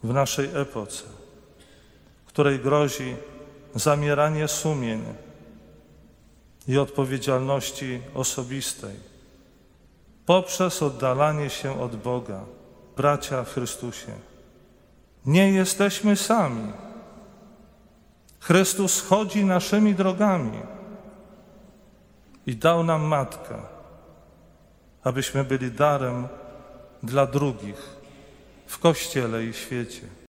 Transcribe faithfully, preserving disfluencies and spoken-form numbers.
w naszej epoce, której grozi zamieranie sumień i odpowiedzialności osobistej poprzez oddalanie się od Boga. Bracia w Chrystusie, nie jesteśmy sami. Chrystus chodzi naszymi drogami i dał nam Matkę, abyśmy byli darem dla drugich w Kościele i świecie.